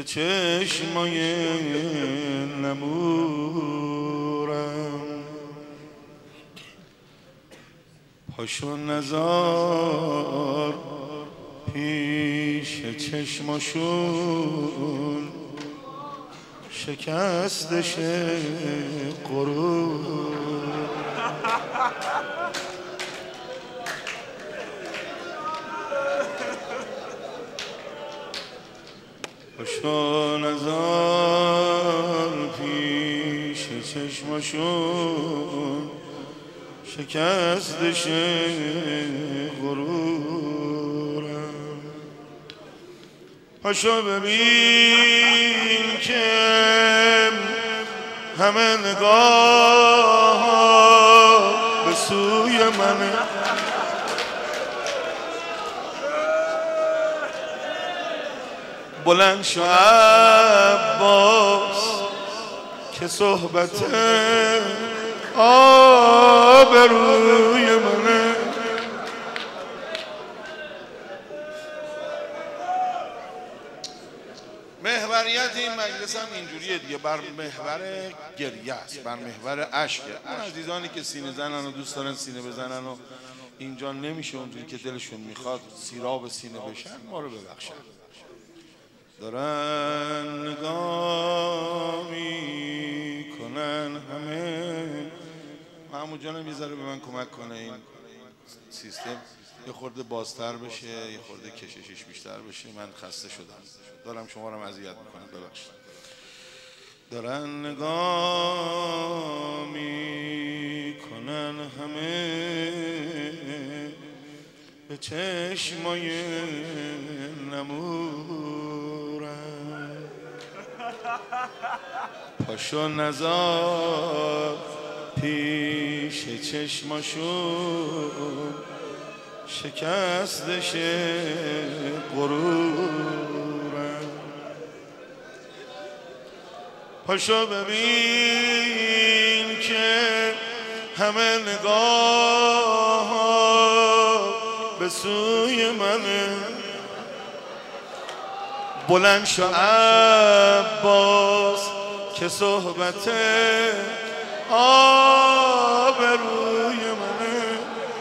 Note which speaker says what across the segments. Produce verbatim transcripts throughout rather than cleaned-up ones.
Speaker 1: به چشمای نمورم، پاشو نزار پیش چشماشون، شکستش غرور. پاشو نزار پیش چشماشون، شکستش غرورم. پاشو ببین که همه نگاه به سوی منه، بلند شو عباس که صحبت آبروی منه. محوریت این مجلس هم اینجوریه دیگه، بر محور گریه است، بر محور عشقه. اون عزیزانی که سینه زنن و دوست دارن سینه بزنن و اینجا نمیشه اونجوری که دلشون میخواد سیراب سینه بشن، ما رو ببخشن. دارن نگاه میکنن همه. محمود جانم یه ذره به من کمک کنه این سیستم یه خورده بازتر بشه، یه خورده کششش بیشتر بشه. من خسته شدم، دارم شما رو اذیت میکنم، ببخشید. دارن نگاه میکنن همه به چشمای نمورم، پاشو نزار پیش چشماشون، شکستش غرورم. پاشو ببین که همه نگاه به سوی منه، بلند شو عباس که صحبت آبروی منه.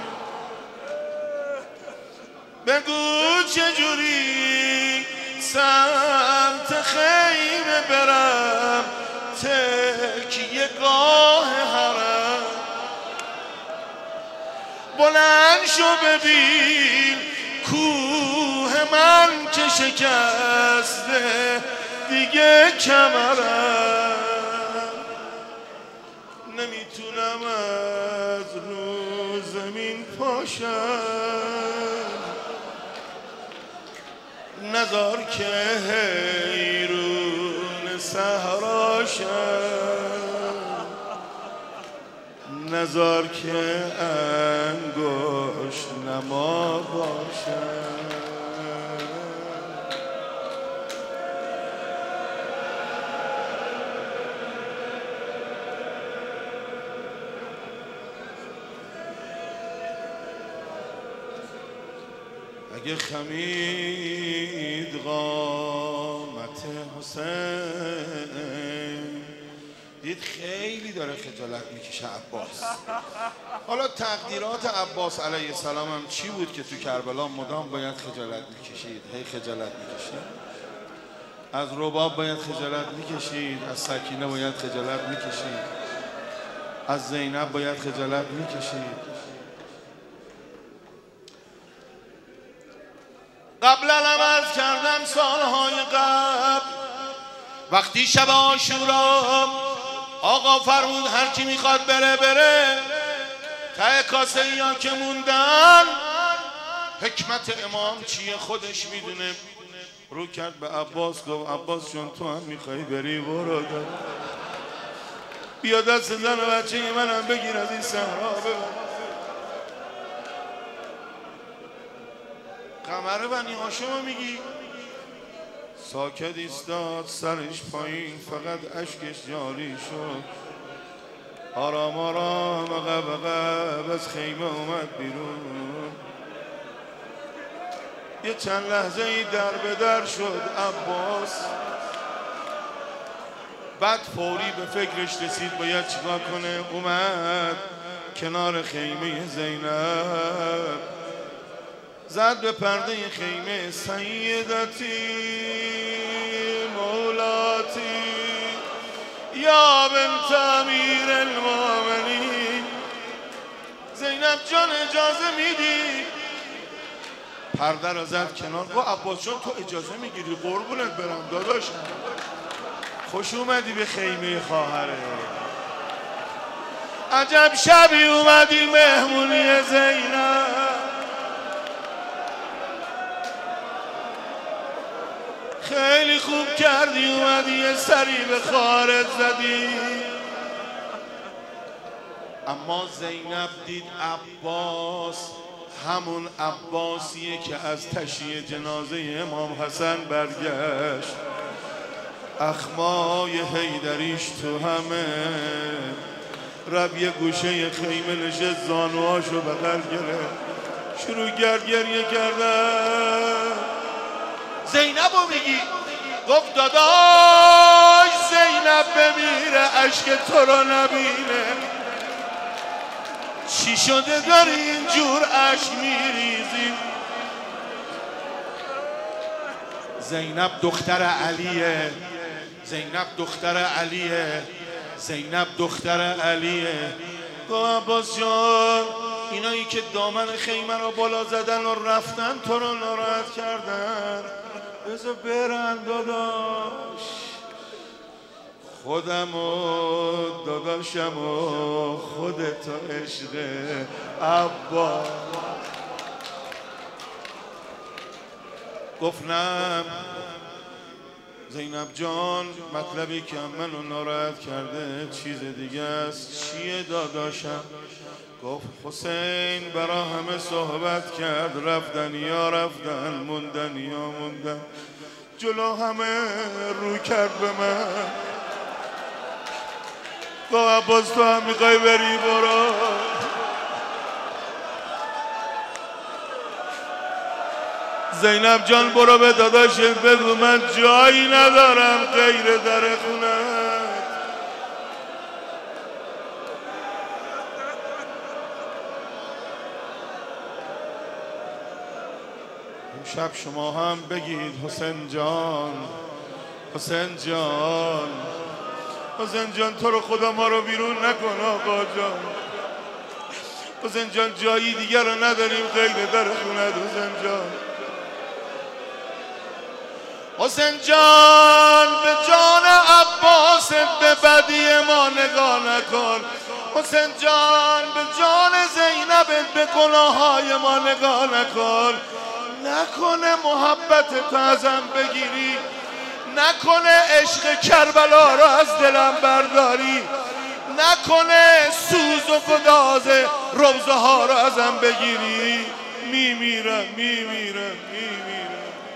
Speaker 1: بگو چجوری سمت خیمه برم، تکیه گاه حرم. بلند شو ببین کوه من که شکسته دیگه کمرم، نمیتونم از رو زمین پاشم، نذار که حیرون صحراشم، نذار که انگشت نما باشم. اگه خمید قامت حسین، دید خیلی داره خجالت میکشه عباس. حالا تقدیرات عباس علیه السلام هم چی بود که تو کربلا مدام باید خجالت میکشید؟ هی خجالت میکشید. از رباب باید خجالت میکشید، از سکینه باید خجالت میکشید، از زینب باید خجالت میکشید. قبلا هم عرض کردم سالهای قبل، وقتی شب عاشورا آقا فرمود هر کی میخواد بره بره، ته کاسه یا که موندن حکمت امام چیه خودش میدونه. رو کرد به عباس، گفت عباس جان تو هم میخوای بری برو، بیا دست زن و بچه منم بگیر از این صحرا ببر. قمر بنی هاشم میگی؟ ساکت ایستاد، سرش پایین، فقط اشکش جاری شد. آرام آرام عقب عقب از خیمه اومد بیرون. یه چند لحظه ای در به در شد عباس، بعد فوری به فکرش رسید باید چیکار کنه. اومد کنار خیمه زینب، زد به پرده خیمه سیدتی مولاتی یا بنت امیر المؤمنین. زینب جان اجازه میدی؟ پرده رو زد کنار. گفت عباس جان تو اجازه میگیری؟ قربونت برم داداشم، خوش اومدی به خیمه خواهره. عجب شبی اومدی مهمونی زینب، خیلی خوب کردی اومدی یه سری به خواهرت زدی. اما زینب دید عباس همون عباسیه که از تشییع جنازه امام حسن برگشت. اخمای حیدریش تو همه، رب یه گوشه خیمه نشست، زانوهاشو بغل گرفت، شروع کرد گریه کردن. زینبو میگی؟ گفت داداش زینب بمیره اشک تو رو نبینه. چی شده داری اینجور اشک میریزی؟ زینب دختر علیه، زینب دختر علیه، زینب دختر علیه. گفت عباس جان اینایی که دامن خیمه رو بالا زدن و رفتن تو رو ناراحت کردن، بذار برن داداش. خودم و داداشم و خودت و عشق عباس. گفتم زینب جان مطلبی که منو ناراحت کرده چیز دیگه است. چیه داداشم؟ گفت حسین برا همه صحبت کرد، رفتن یا رفتن، موندن یا موندن، جلو همه رو کرد به من. گفت عباس تو هم میخوای بری؟ برو. زینب جان برو به داداشت بگو من جایی ندارم غیر در خونت. امشب شما هم بگید حسین جان، حسین جان، حسین جان تو رو خدا ما رو بیرون نکن آقا جان. حسین جان جایی دیگر رو نداریم غیر در خونت. حسین جان، حسین جان به جان عباس به بدی ما نگاه نکن. حسین جان به جان زینب به گناههای ما نگاه نکن. نکنه محبت تو ازم بگیری، نکنه عشق کربلا رو از دلم برداری، نکنه سوز و گداز روزه ها رو ازم بگیری. میمیرم میمیرم میمیرم.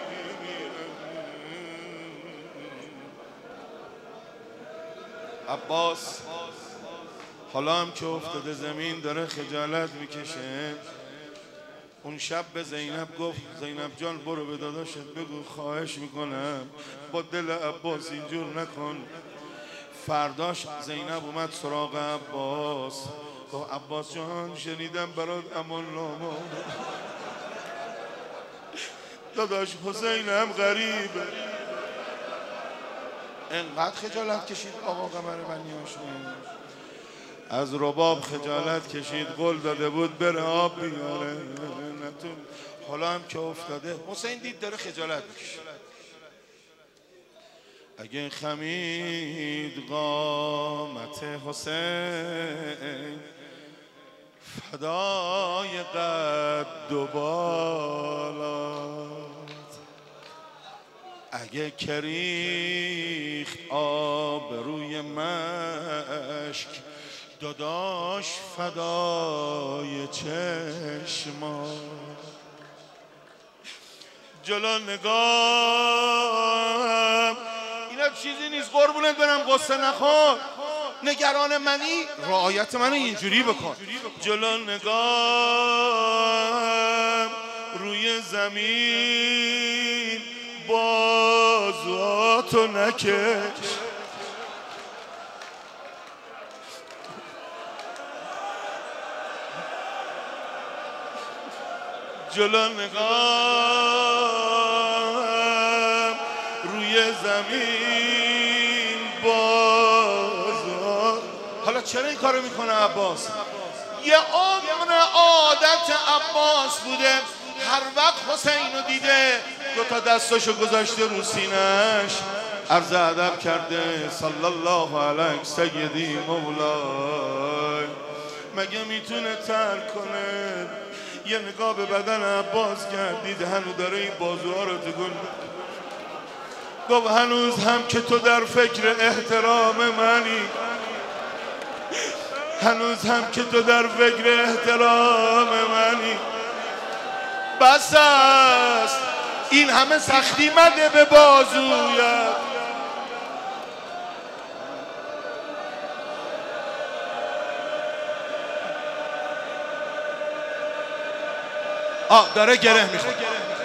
Speaker 1: عباس حالا هم که افتاده زمین داره خجالت میکشه. اون شب به زینب گفت زینب جان برو به داداشت بگو خواهش میکنم با دل عباس اینجور نکن. فرداش زینب اومد سراغ عباس، گفت عباس جان شنیدم برات امان نامه داداش حسینم غریبه. انقدر خجالت کشید آقا قمر بنی هاشم، از رباب خجالت کشید، قول داده بود بره آب بیاره نتون. حالا هم که افتاده حسین دید داره خجالت میکشه. اگه خمید قامت حسین فدای قد و بالات، اگه کریخت آب روی مشک داداش فدای چشما. جلو نگاه اینا چیزی نیست قربونت برم، قصه نخور. نگران منی رعایت منو اینجوری بکن. جلو نگاه روی زمین بازواتو نکش. جلو نگاهم روی زمین بازار. حالا چرا این کارو میکنه عباس؟ یه عمر عادت عباس بوده هر وقت حسین رو دیده دو تا دستاشو گذاشته رو سینه‌اش، عرض ادب کرده صلی الله علیه سیدی مولای. مگه میتونه ترک کنه؟ یه نگاه به بدن عباس کرد، دید هنوز داره این بازوها رو تکون میده. گفت هنوز هم که تو در فکر احترام منی، هنوز هم که تو در فکر احترام منی. بس است این همه سختی مده به بازویت. آه داره گره میخواد.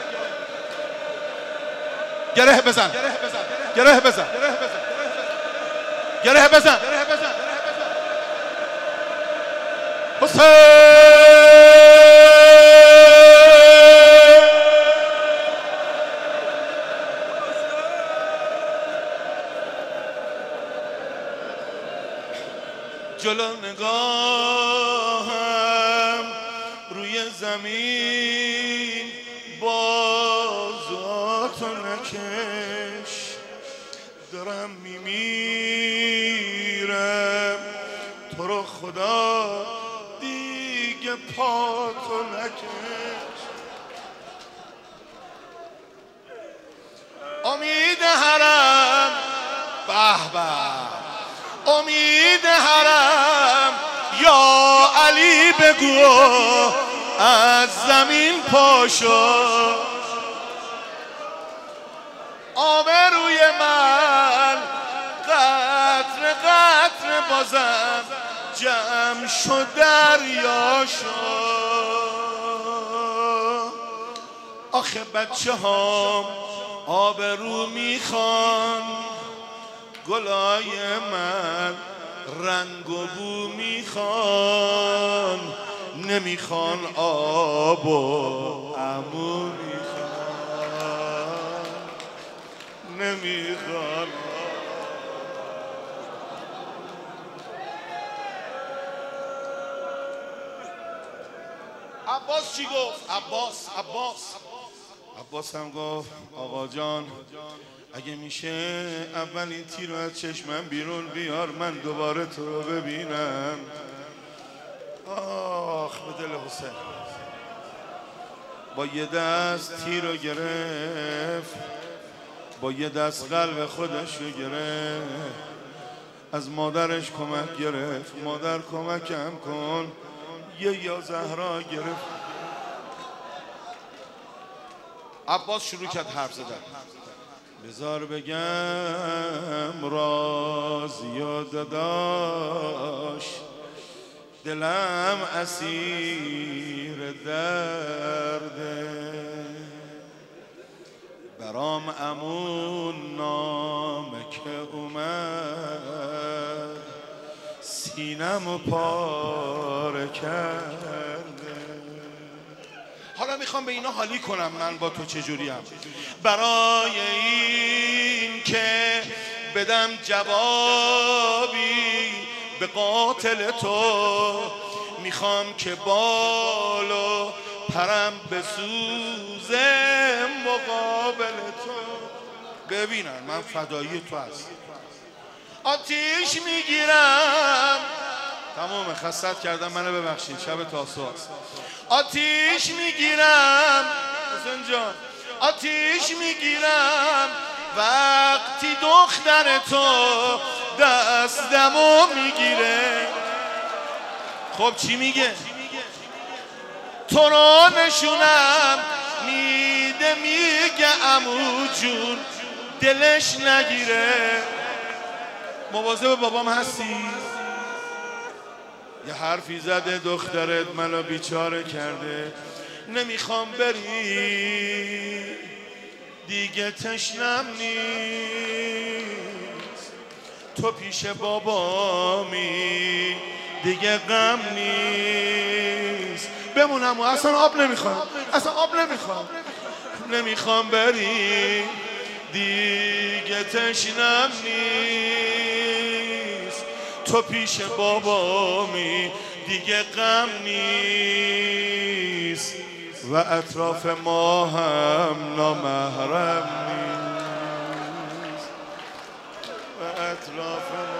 Speaker 1: گره بزن گره بزن گره بزن حسین. جلو نگاهم روی زمین بازاتو نکش، دارم میمیرم تو رو خدا دیگه پاتو نکش. امید حرم به به، امید حرم یا علی بگو از زمین پاشو. آبروی من قطر قطر بازم جمع شد دریا شد. آخه بچه هم آبرو میخوان، گلای من رنگ و بو میخوان، نمیخوان آب و عمو میخوان، نمیخوان. عباس چی گفت؟ عباس عباس عباس هم گفت آقا جان اگه میشه اول این تیر رو از چشمم بیرون بیار، من دوباره تو رو ببینم. آخ به دل حسین. با یه دست تیر رو گرفت، با یه دست قلب خودش رو گرفت، از مادرش کمک گرفت. مادر کمکم کن. یه یا زهرا گرفت. عباس شروع کرد حرف زدن. بذار بگم رازی و داداش، دلم اسیر درده، برام امون نامه که اومد سینم و پاره کرده. حالا میخوام به اینا حالی کنم من با تو چجوریم، برای این که بدم جوابی به قاتل تو، میخوام که بالو پرم بسوزه مقابل تو. ببینن من فدایی تو هستم. آتیش میگیرم. تمام خستت کردم منو ببخشید، شب تاسوعاست. آتیش میگیرم حسین جان، آتیش میگیرم وقتی دختر تو دستمو میگیره. خب چی میگه؟ تو رو نشونم میده، میگه عمو جون دلش نگیره. مواظب بابام هستی؟ یه حرفی زده دخترت منو بیچاره کرده، نمیخوام بری دیگه تشنم نیست، تو پیش بابامی دیگه غم نیست. بمونم و اصلا آب نمیخوام. اصلا آب نمیخوام نمیخوام بری دیگه تشنم نیست تو پیش بابامی دیگه غم نیست و اطراف ما هم نامحرم نیست و اطراف ما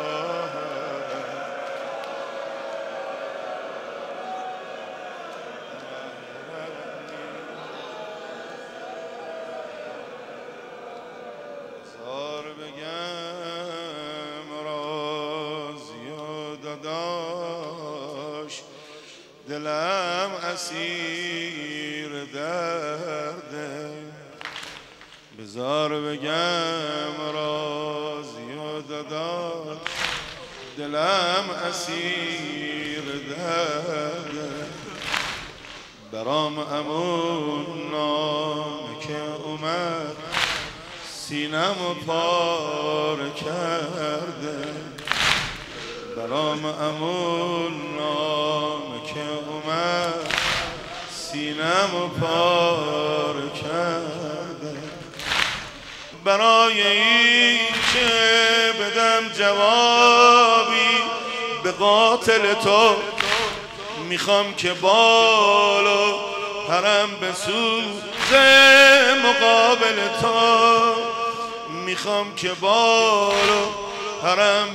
Speaker 1: دلم اسیر درده بذار بگم رازی و داداش دلم اسیر درده برام امون نامه که اومد سینم و پار کرده برام امون نامه که اومد سینم و پار کرده برای این که بدم جوابی به قاتل تو میخوام که بال و پرم بسوزه مقابل تو میخوام که بال و پرم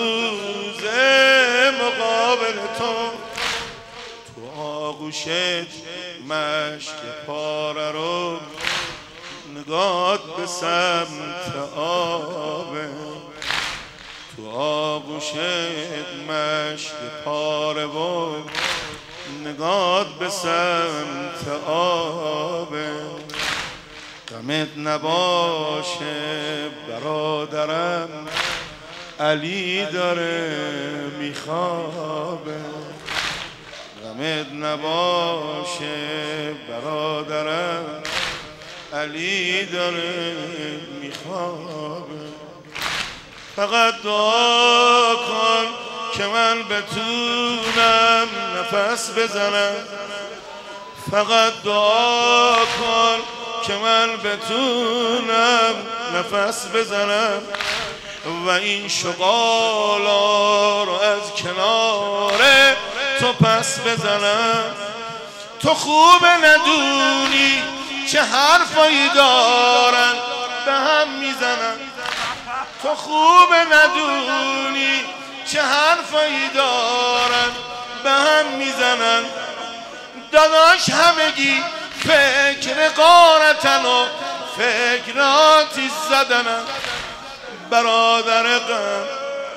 Speaker 1: بسوزه مقابل تو تو آغوشت مشک پاره رو نگات به سمت آبه تو آغوشت مشک پاره و نگات به سمت آبه غمت نباشه برادرم علی داره میخوابه غمت نباشه برادرم علی داره میخوابه فقط دعا کن که من بتونم نفس بزنم فقط دعا کن که من بتونم نفس بزنم و این شغالا رو از کنار تو پس بزنم تو خوب ندونی چه حرفایی دارن به هم میزنن تو خوب ندونی چه حرفایی دارن به هم میزنن داداش همگی فکر غارتن و فکر آتیش زدنن برادر غم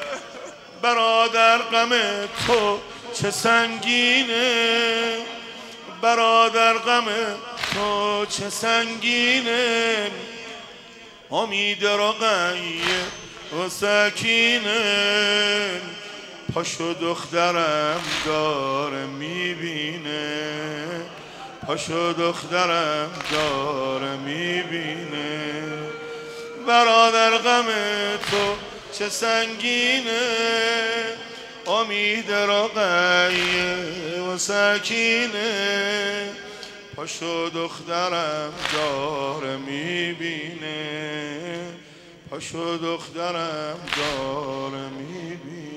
Speaker 1: برادر غم تو چه سنگینه برادر غم تو چه سنگینه امید رو غیه و سکینه پاشو دخترم داره میبینه پاشو دخترم داره میبینه برادر غم تو چه سنگینه امید رو غیه و سکینه پاشو دخترم داره میبینه پاشو دخترم داره میبینه